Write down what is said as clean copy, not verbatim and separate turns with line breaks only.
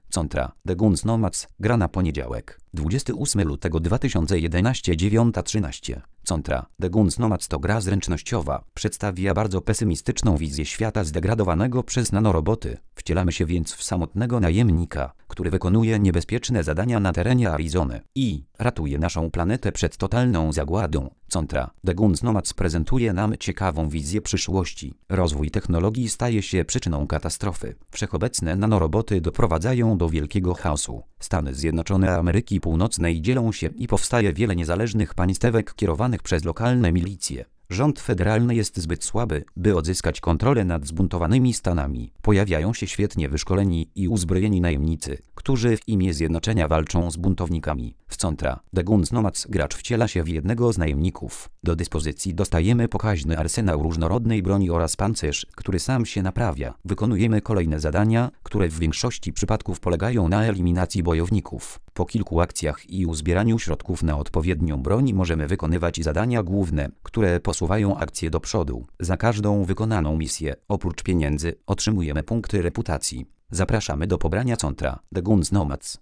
Contra The Guns Nomads, gra na poniedziałek, 28 lutego 2011, 9:13. Contra The Guns Nomads to gra zręcznościowa, przedstawia bardzo pesymistyczną wizję świata zdegradowanego przez nanoroboty. Wcielamy się więc w samotnego najemnika, który wykonuje niebezpieczne zadania na terenie Arizony i ratuje naszą planetę przed totalną zagładą. Contra The Guns Nomads prezentuje nam ciekawą wizję przyszłości. Rozwój technologii staje się przyczyną katastrofy. Wszechobecne nanoroboty doprowadzają do wielkiego chaosu. Stany Zjednoczone Ameryki Północnej dzielą się i powstaje wiele niezależnych państewek kierowanych przez lokalne milicje. Rząd federalny jest zbyt słaby, by odzyskać kontrolę nad zbuntowanymi stanami. Pojawiają się świetnie wyszkoleni i uzbrojeni najemnicy, którzy w imię zjednoczenia walczą z buntownikami. W Contra The Guns Nomads gracz wciela się w jednego z najemników. Do dyspozycji dostajemy pokaźny arsenał różnorodnej broni oraz pancerz, który sam się naprawia. Wykonujemy kolejne zadania, które w większości przypadków polegają na eliminacji bojowników. Po kilku akcjach i uzbieraniu środków na odpowiednią broń możemy wykonywać zadania główne, które posuwają akcję do przodu. Za każdą wykonaną misję, oprócz pieniędzy, otrzymujemy punkty reputacji. Zapraszamy do pobrania Contra The Guns Nomads.